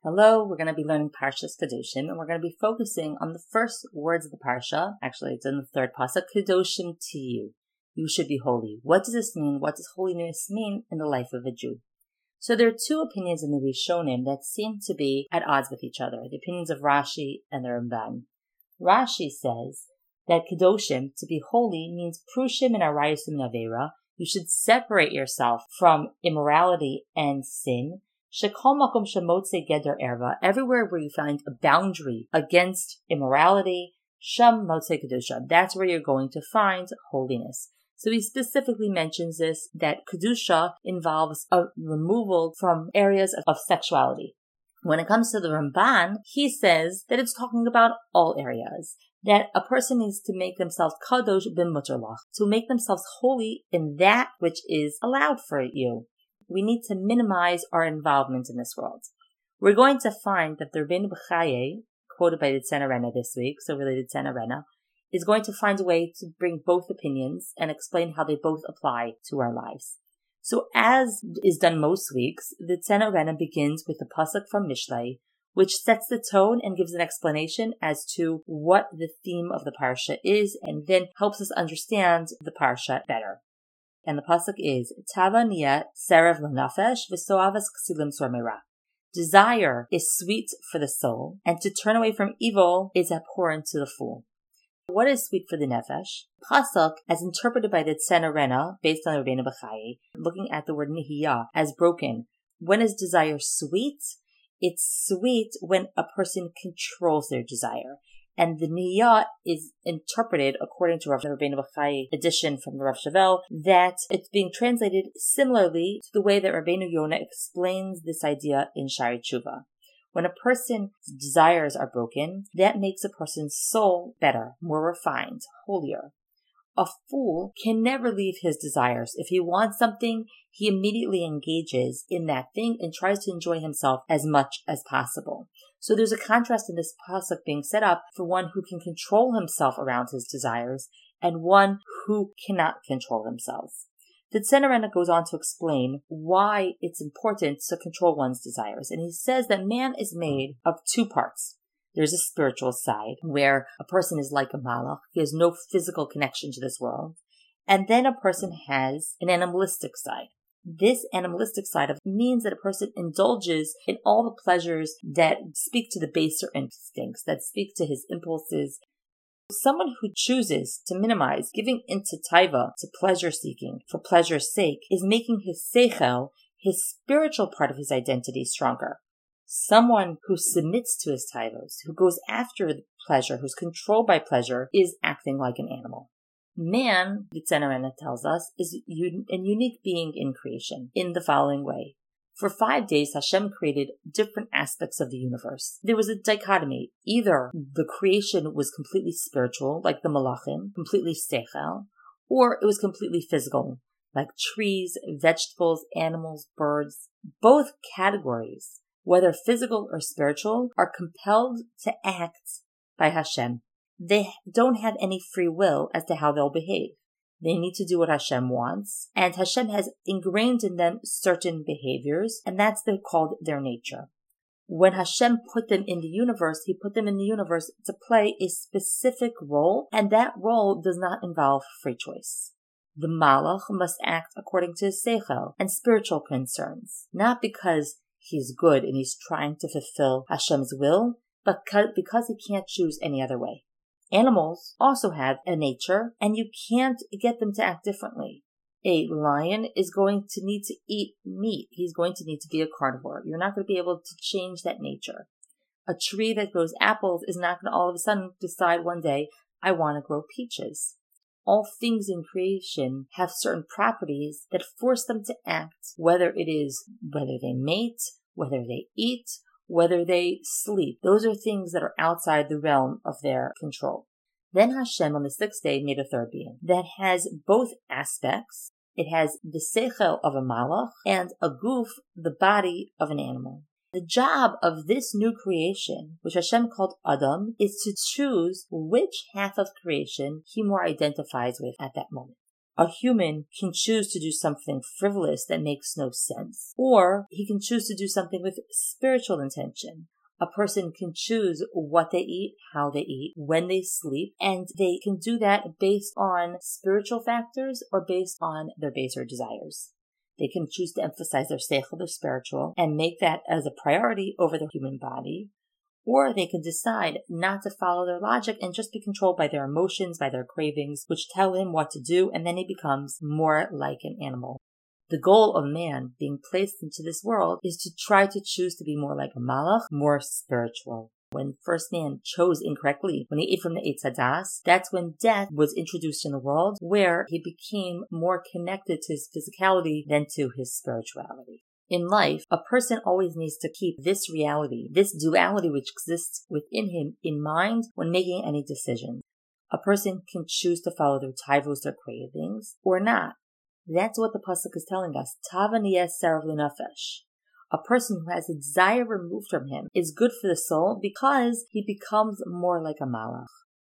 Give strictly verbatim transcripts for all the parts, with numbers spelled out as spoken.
Hello, we're going to be learning Parshas Kedoshim, and we're going to be focusing on the first words of the Parsha. Actually, it's in the third pasuk, Kedoshim to you. You should be holy. What does this mean? What does holiness mean in the life of a Jew? So there are two opinions in the Rishonim that seem to be at odds with each other, the opinions of Rashi and the Ramban. Rashi says that Kedoshim, to be holy, means Prushim and Arayasim Navera. You should separate yourself from immorality and sin. Shekol makom shemotze geder erva, everywhere where you find a boundary against immorality, sham motze kedusha, that's where you're going to find holiness. So he specifically mentions this, that kedusha involves a removal from areas of, of sexuality. When it comes to the Ramban, he says that it's talking about all areas, that a person needs to make themselves kadosh b'muterlach, to make themselves holy in that which is allowed for you. We need to minimize our involvement in this world. We're going to find that the Rabbeinu B'chaye, quoted by the Tzena Rena this week, so related to Tzena Rena, is going to find a way to bring both opinions and explain how they both apply to our lives. So as is done most weeks, the Tzena Rena begins with the pasuk from Mishlei, which sets the tone and gives an explanation as to what the theme of the parsha is, and then helps us understand the parsha better. And the pasuk is Tava niyat serev l'nafesh v'soavas ksilim sormera. Desire is sweet for the soul, and to turn away from evil is abhorrent to the fool. What is sweet for the nefesh? Pasuk, as interpreted by the Tzena Rena, based on the Rabbeinu B'chaye, looking at the word nihiyah as broken. When is desire sweet? It's sweet when a person controls their desire. And the niyah is interpreted, according to Rav Rabbeinu B'chaye edition from the Rav Shavel, that it's being translated similarly to the way that Rabbeinu Yonah explains this idea in Shari Tshuva. When a person's desires are broken, that makes a person's soul better, more refined, holier. A fool can never leave his desires. If he wants something, he immediately engages in that thing and tries to enjoy himself as much as possible. So there's a contrast in this pasuk being set up for one who can control himself around his desires and one who cannot control themselves. The Tzena Rena goes on to explain why it's important to control one's desires. And he says that man is made of two parts. There's a spiritual side where a person is like a malach. He has no physical connection to this world. And then a person has an animalistic side. This animalistic side of means that a person indulges in all the pleasures that speak to the baser instincts, that speak to his impulses. Someone who chooses to minimize giving into taiva, to pleasure seeking, for pleasure's sake, is making his seichel, his spiritual part of his identity, stronger. Someone who submits to his taivos, who goes after the pleasure, who's controlled by pleasure, is acting like an animal. Man, the Tzena Rena tells us, is a unique being in creation in the following way. For five days, Hashem created different aspects of the universe. There was a dichotomy. Either the creation was completely spiritual, like the malachim, completely seichel, or it was completely physical, like trees, vegetables, animals, birds. Both categories, whether physical or spiritual, are compelled to act by Hashem. They don't have any free will as to how they'll behave. They need to do what Hashem wants, and Hashem has ingrained in them certain behaviors, and that's the, called their nature. When Hashem put them in the universe, He put them in the universe to play a specific role, and that role does not involve free choice. The malach must act according to his seichel and spiritual concerns, not because he's good and he's trying to fulfill Hashem's will, but because he can't choose any other way. Animals also have a nature, and you can't get them to act differently. A lion is going to need to eat meat. He's going to need to be a carnivore. You're not going to be able to change that nature. A tree that grows apples is not going to all of a sudden decide one day, I want to grow peaches. All things in creation have certain properties that force them to act, whether it is whether they mate, whether they eat, whether they sleep. Those are things that are outside the realm of their control. Then Hashem on the sixth day made a third being that has both aspects. It has the seichel of a malach and a guf, the body of an animal. The job of this new creation, which Hashem called Adam, is to choose which half of creation he more identifies with at that moment. A human can choose to do something frivolous that makes no sense, or he can choose to do something with spiritual intention. A person can choose what they eat, how they eat, when they sleep, and they can do that based on spiritual factors or based on their baser desires. They can choose to emphasize their seichel, their spiritual, and make that as a priority over their human body. Or they can decide not to follow their logic and just be controlled by their emotions, by their cravings, which tell him what to do, and then he becomes more like an animal. The goal of man being placed into this world is to try to choose to be more like a malach, more spiritual. When first man chose incorrectly, when he ate from the Eitz Hadas, that's when death was introduced in the world, where he became more connected to his physicality than to his spirituality. In life, a person always needs to keep this reality, this duality which exists within him in mind when making any decision. A person can choose to follow their taivos, their cravings, or not. That's what the pasuk is telling us. Tavan yes sarav l'nafesh. A person who has a desire removed from him is good for the soul because he becomes more like a malach.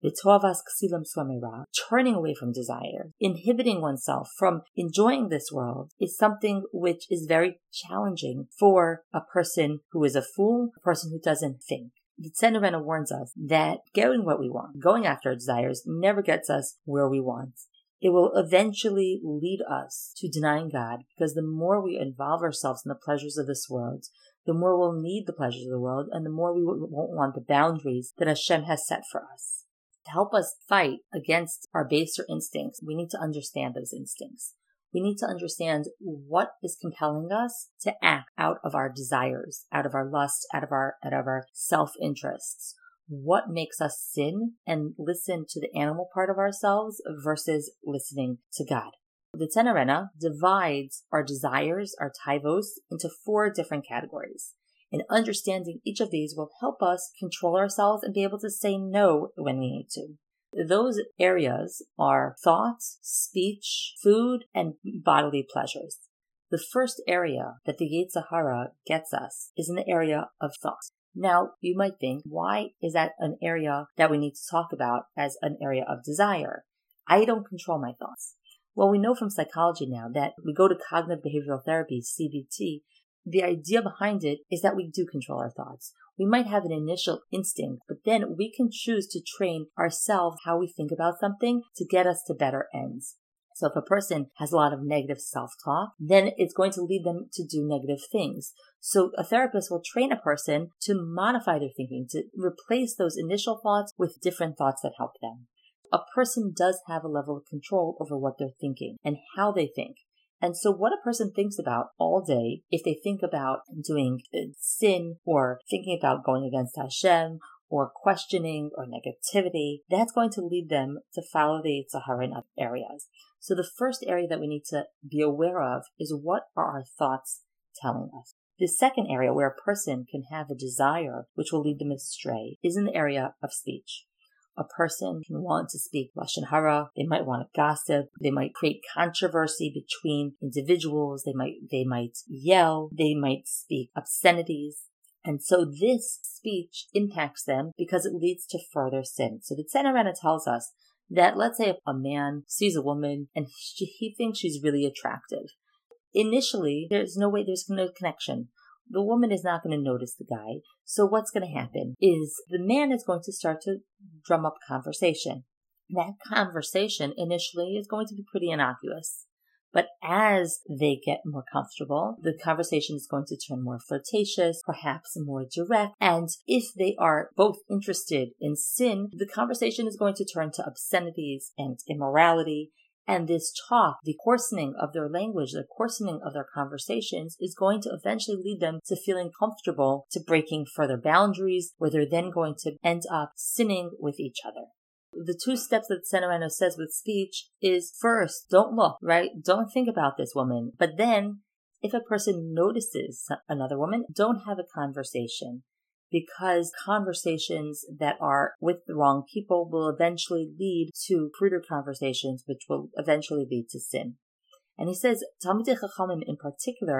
Turning away from desire, inhibiting oneself from enjoying this world is something which is very challenging for a person who is a fool, a person who doesn't think. The Tzena Rena warns us that getting what we want, going after our desires, never gets us where we want. It will eventually lead us to denying God, because the more we involve ourselves in the pleasures of this world, the more we'll need the pleasures of the world, and the more we won't want the boundaries that Hashem has set for us. To help us fight against our baser instincts, we need to understand those instincts. We need to understand what is compelling us to act out of our desires, out of our lust, out of our, out of our self-interests. What makes us sin and listen to the animal part of ourselves versus listening to God. The Tzena Rena divides our desires, our taivos, into four different categories. And understanding each of these will help us control ourselves and be able to say no when we need to. Those areas are thoughts, speech, food, and bodily pleasures. The first area that the Yetzer Hara gets us is in the area of thought. Now, you might think, why is that an area that we need to talk about as an area of desire? I don't control my thoughts. Well, we know from psychology now that we go to cognitive behavioral therapy, C B T. The idea behind it is that we do control our thoughts. We might have an initial instinct, but then we can choose to train ourselves how we think about something to get us to better ends. So if a person has a lot of negative self-talk, then it's going to lead them to do negative things. So a therapist will train a person to modify their thinking, to replace those initial thoughts with different thoughts that help them. A person does have a level of control over what they're thinking and how they think. And so what a person thinks about all day, if they think about doing sin or thinking about going against Hashem or questioning or negativity, that's going to lead them to follow the Yetzer Hara in other areas. So the first area that we need to be aware of is, what are our thoughts telling us? The second area where a person can have a desire which will lead them astray is in the area of speech. A person can want to speak lashon hara. They might want to gossip. They might create controversy between individuals. They might they might yell. They might speak obscenities. And so this speech impacts them because it leads to further sin. So the Tzena Rena tells us that, let's say a man sees a woman and she, he thinks she's really attractive. Initially, there's no way, there's no connection. The woman is not going to notice the guy. So what's going to happen is the man is going to start to drum up conversation. That conversation initially is going to be pretty innocuous. But as they get more comfortable, the conversation is going to turn more flirtatious, perhaps more direct. And if they are both interested in sin, the conversation is going to turn to obscenities and immorality. And this talk, the coarsening of their language, the coarsening of their conversations is going to eventually lead them to feeling comfortable to breaking further boundaries, where they're then going to end up sinning with each other. The two steps that Tzena Rena says with speech is, first, don't look, right? Don't think about this woman. But then, if a person notices another woman, don't have a conversation. Because conversations that are with the wrong people will eventually lead to cruder conversations, which will eventually lead to sin. And he says, Talmidei Chachamim in particular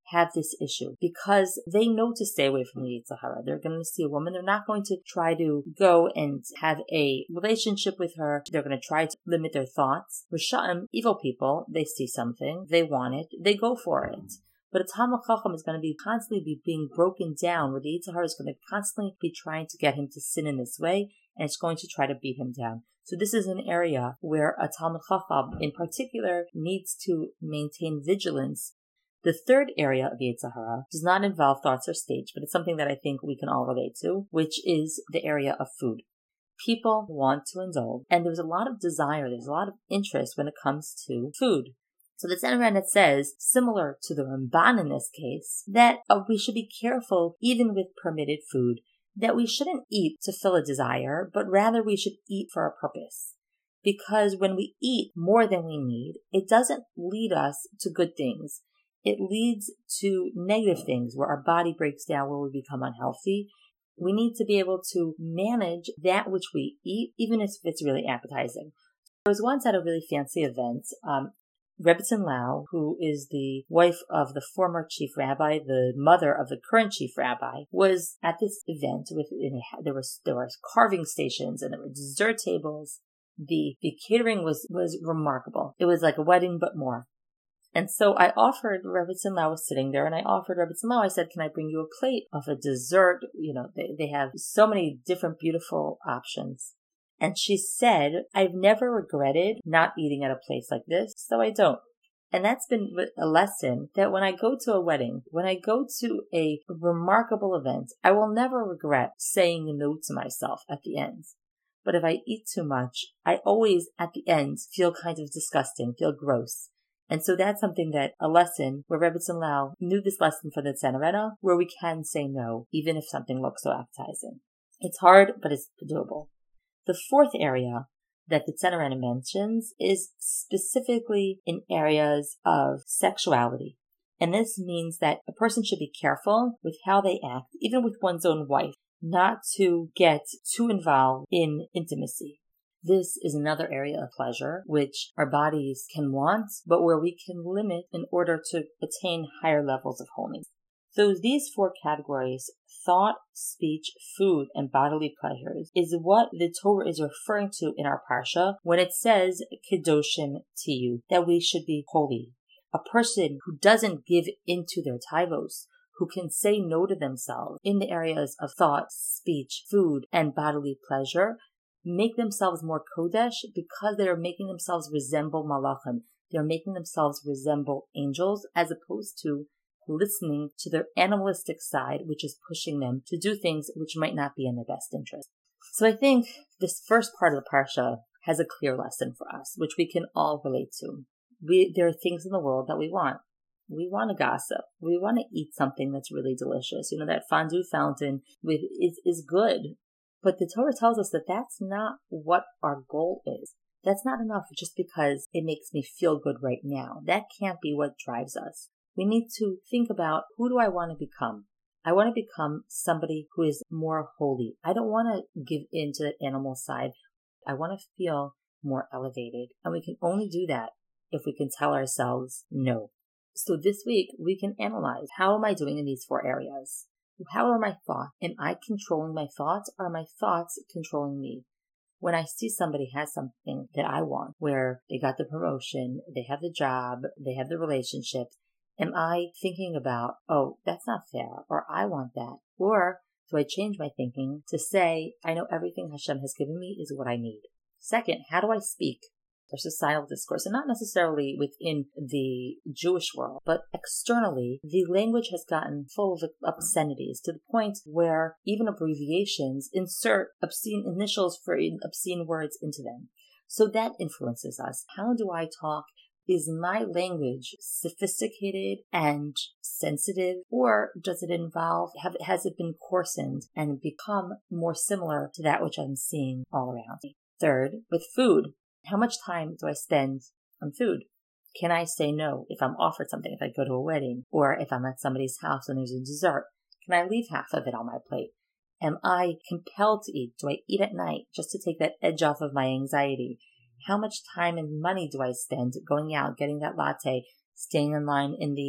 have this issue because they know to stay away from the Yetzer Hara. They're going to see a woman. They're not going to try to go and have a relationship with her. They're going to try to limit their thoughts. Risha'im, evil people, they see something, they want it, they go for it. But a Talmid Chacham is going to be constantly be being broken down, where the Yetzer Hara is going to constantly be trying to get him to sin in this way, and it's going to try to beat him down. So this is an area where a Talmid Chacham in particular needs to maintain vigilance. The third area of Yetzer Hara does not involve thoughts or speech, but it's something that I think we can all relate to, which is the area of food. People want to indulge, and there's a lot of desire, there's a lot of interest when it comes to food. So the Tzemach Renet says, similar to the Ramban in this case, that uh, we should be careful even with permitted food, that we shouldn't eat to fill a desire, but rather we should eat for a purpose. Because when we eat more than we need, it doesn't lead us to good things. It leads to negative things where our body breaks down, where we become unhealthy. We need to be able to manage that which we eat, even if it's really appetizing. I was once at a really fancy event. Um, Rebbetzin Lau, who is the wife of the former chief rabbi, the mother of the current chief rabbi, was at this event. With there was there were carving stations and there were dessert tables. The the catering was was remarkable. It was like a wedding, but more. And so I offered, Rebbetzin Lau was sitting there, and I offered Rebbetzin Lau, I said, can I bring you a plate of a dessert? You know, they, they have so many different beautiful options. And she said, I've never regretted not eating at a place like this, so I don't. And that's been a lesson that when I go to a wedding, when I go to a remarkable event, I will never regret saying no to myself at the end. But if I eat too much, I always, at the end, feel kind of disgusting, feel gross. And so that's something that, a lesson where Rebbetzin Lau knew this lesson for the Tzemach Renet, where we can say no, even if something looks so appetizing. It's hard, but it's doable. The fourth area that the Tzemach Renet mentions is specifically in areas of sexuality. And this means that a person should be careful with how they act, even with one's own wife, not to get too involved in intimacy. This is another area of pleasure, which our bodies can want, but where we can limit in order to attain higher levels of holiness. So these four categories, thought, speech, food, and bodily pleasures, is what the Torah is referring to in our Parsha when it says, Kedoshim Tiyu, that we should be holy. A person who doesn't give into their taivos, who can say no to themselves in the areas of thought, speech, food, and bodily pleasure, make themselves more kodesh because they are making themselves resemble malachim. They are making themselves resemble angels as opposed to listening to their animalistic side, which is pushing them to do things which might not be in their best interest. So I think this first part of the parsha has a clear lesson for us, which we can all relate to. We, there are things in the world that we want. We want to gossip. We want to eat something that's really delicious. You know, that fondue fountain with is, is good. But the Torah tells us that that's not what our goal is. That's not enough just because it makes me feel good right now. That can't be what drives us. We need to think about, who do I want to become? I want to become somebody who is more holy. I don't want to give in to the animal side. I want to feel more elevated. And we can only do that if we can tell ourselves no. So this week, we can analyze, how am I doing in these four areas? How are my thoughts? Am I controlling my thoughts, or are my thoughts controlling me? When I see somebody has something that I want, where they got the promotion, they have the job, they have the relationship, am I thinking about, oh, that's not fair, or I want that? Or do I change my thinking to say, I know everything Hashem has given me is what I need? Second, how do I speak? There's societal discourse, and not necessarily within the Jewish world, but externally, the language has gotten full of obscenities to the point where even abbreviations insert obscene initials for obscene words into them. So that influences us. How do I talk? Is my language sophisticated and sensitive, or does it involve, have, has it been coarsened and become more similar to that which I'm seeing all around me? Third, with food. How much time do I spend on food? Can I say no if I'm offered something, if I go to a wedding, or if I'm at somebody's house and there's a dessert? Can I leave half of it on my plate? Am I compelled to eat? Do I eat at night just to take that edge off of my anxiety? How much time and money do I spend going out, getting that latte, staying in line in the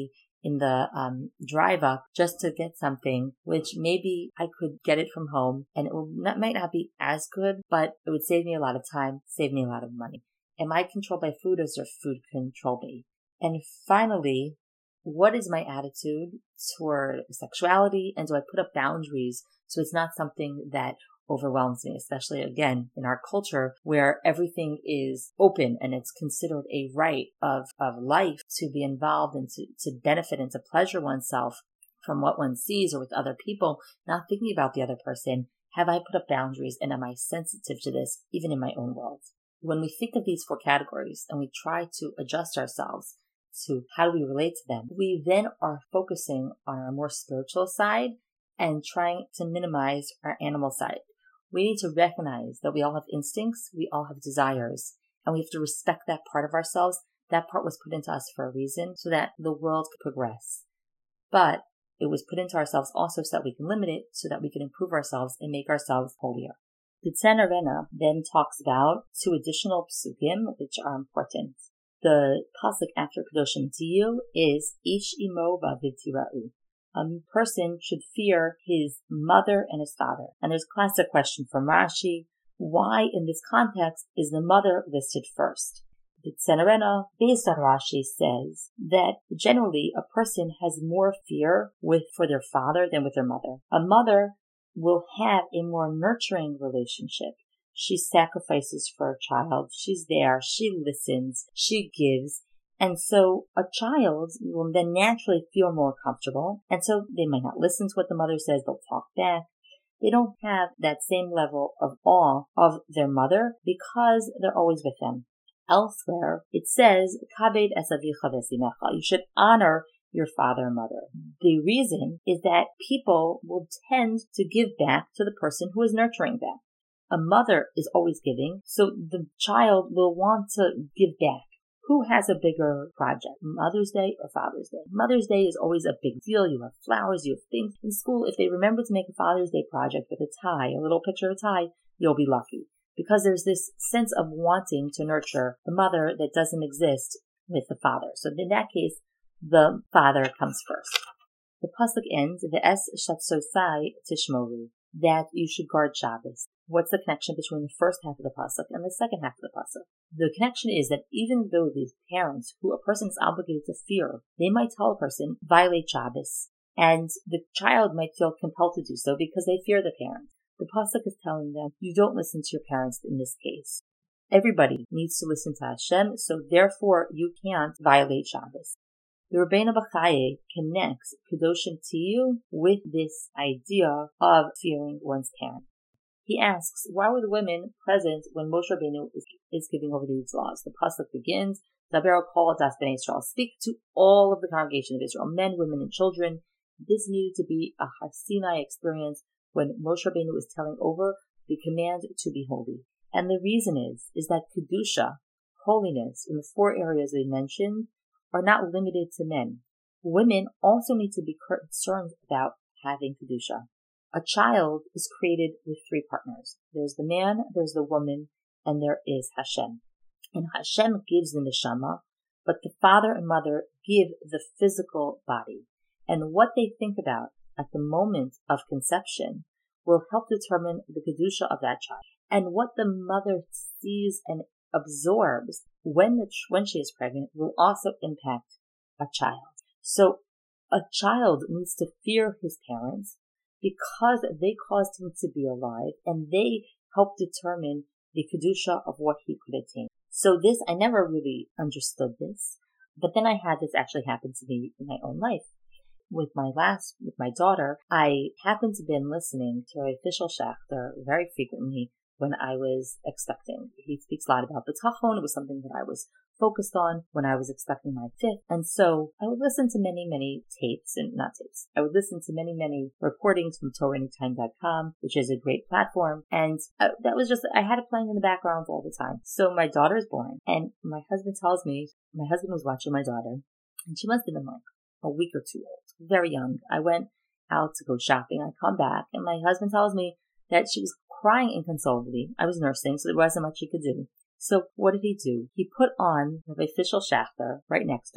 in the um, drive up just to get something, which maybe I could get it from home and it will not, might not be as good, but it would save me a lot of time, save me a lot of money. Am I controlled by food, or does their food control me? And finally, what is my attitude toward sexuality, and do I put up boundaries so it's not something that overwhelms me, especially again in our culture where everything is open and it's considered a right of, of life to be involved and to, to benefit and to pleasure oneself from what one sees or with other people, not thinking about the other person. Have I put up boundaries, and am I sensitive to this even in my own world? When we think of these four categories and we try to adjust ourselves to how do we relate to them, we then are focusing on our more spiritual side and trying to minimize our animal side. We need to recognize that we all have instincts, we all have desires, and we have to respect that part of ourselves. That part was put into us for a reason so that the world could progress. But it was put into ourselves also so that we can limit it, so that we can improve ourselves and make ourselves holier. The Tzena Rena then talks about two additional psukim which are important. The pasuk after Kedoshim Tiyu is Ish imo v'aviv tira'u. A person should fear his mother and his father. And there's a classic question from Rashi: why in this context is the mother listed first? The Tzena Rena, based on Rashi, says that generally a person has more fear with for their father than with their mother. A mother will have a more nurturing relationship. She sacrifices for her child. She's there. She listens. She gives. And so a child will then naturally feel more comfortable. And so they might not listen to what the mother says. They'll talk back. They don't have that same level of awe of their mother because they're always with them. Elsewhere, it says, Kabed es avicha v'esimecha. You should honor your father and mother. The reason is that people will tend to give back to the person who is nurturing them. A mother is always giving, so the child will want to give back. Who has a bigger project, Mother's Day or Father's Day? Mother's Day is always a big deal. You have flowers, you have things. In school, if they remember to make a Father's Day project with a tie, a little picture of a tie, you'll be lucky. Because there's this sense of wanting to nurture the mother that doesn't exist with the father. So in that case, the father comes first. The pasuk ends, Ve'es shatzosai tishmoru, that you should guard Shabbos. What's the connection between the first half of the pasuk and the second half of the pasuk? The connection is that even though these parents, who a person is obligated to fear, they might tell a person, violate Shabbos, and the child might feel compelled to do so because they fear the parent. The pasuk is telling them, you don't listen to your parents in this case. Everybody needs to listen to Hashem, so therefore you can't violate Shabbos. The Rabbeinu Bachaye connects Kedoshim Tiyu with this idea of fearing one's parent. He asks, why were the women present when Moshe Rabbeinu is, is giving over these laws? The pasuk begins, Daber kol das bnei Yisrael, speak to all of the congregation of Israel, men, women, and children. This needed to be a Har Sinai experience when Moshe Rabbeinu is telling over the command to be holy. And the reason is, is that Kedusha, holiness, in the four areas we mentioned, are not limited to men. Women also need to be concerned about having Kedusha. A child is created with three partners. There's the man, there's the woman, and there is Hashem. And Hashem gives the neshama, but the father and mother give the physical body. And what they think about at the moment of conception will help determine the Kedusha of that child. And what the mother sees and absorbs when the, when she is pregnant will also impact a child. So a child needs to fear his parents because they caused him to be alive and they help determine the Kedusha of what he could attain. So this, I never really understood this, but then I had this actually happen to me in my own life. With my last, with my daughter, I happened to been listening to a official Schachter very frequently when I was expecting. He speaks a lot about bitachon. It was something that I was focused on when I was expecting my fifth. And so I would listen to many, many tapes, and not tapes. I would listen to many, many recordings from Torah Anytime dot com, which is a great platform. And I, that was just, I had it playing in the background all the time. So my daughter is born, and my husband tells me, my husband was watching my daughter, and she must have been like a week or two old, very young. I went out to go shopping. I come back, and my husband tells me that she was crying inconsolably. I was nursing, so there wasn't much he could do. So what did he do? He put on the official Schachter right next to her.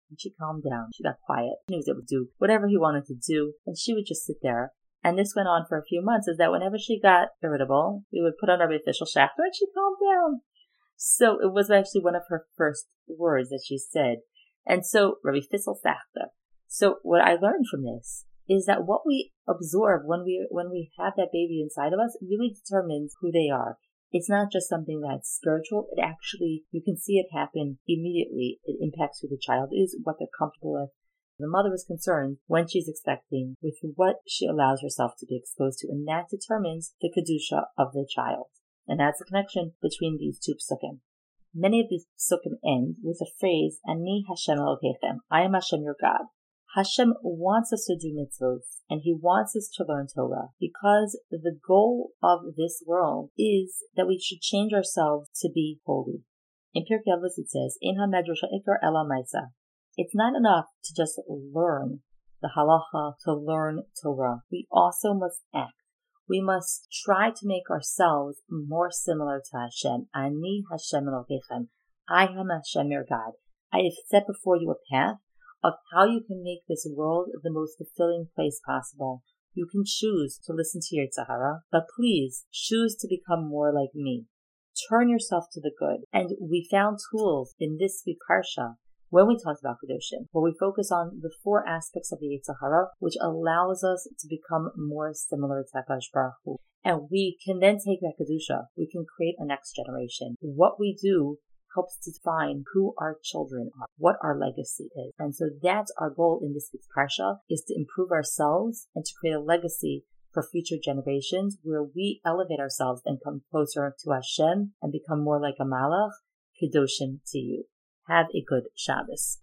And she calmed down. She got quiet. He was able to do whatever he wanted to do, and she would just sit there. And this went on for a few months, is that whenever she got irritable, we would put on our official shafter and she calmed down. So it was actually one of her first words that she said. And so, Rabbi Fissel Sachter. So what I learned from this is that what we absorb when we when we have that baby inside of us really determines who they are. It's not just something that's spiritual. It actually, you can see it happen immediately. It impacts who the child is, what they're comfortable with. The mother is concerned when she's expecting with what she allows herself to be exposed to, and that determines the kedusha of the child. And that's the connection between these two psukim. Many of these psukim end with the phrase, Ani Hashem Elokeichem, I am Hashem your God. Hashem wants us to do mitzvot, and He wants us to learn Torah, because the goal of this world is that we should change ourselves to be holy. In Pirkei Avos it says, "In ha-medrash ha'ikar ela ma'isa." It's not enough to just learn the halacha, to learn Torah. We also must act. We must try to make ourselves more similar to Hashem. Ani Hashem Elokeichem. I am Hashem your God. I have set before you a path of how you can make this world the most fulfilling place possible. You can choose to listen to your Tzahara, but please choose to become more like me. Turn yourself to the good. And we found tools in this week's Parsha when we talked about Kedoshim, where we focus on the four aspects of the Yetzer Hara, which allows us to become more similar to HaKadosh Baruch Hu. And we can then take that Kedusha. We can create a next generation. What we do helps to define who our children are, what our legacy is. And so that's our goal in this week's Parsha, is to improve ourselves and to create a legacy for future generations where we elevate ourselves and come closer to Hashem and become more like a Malach. Kedoshim to you. Have a good Shabbos.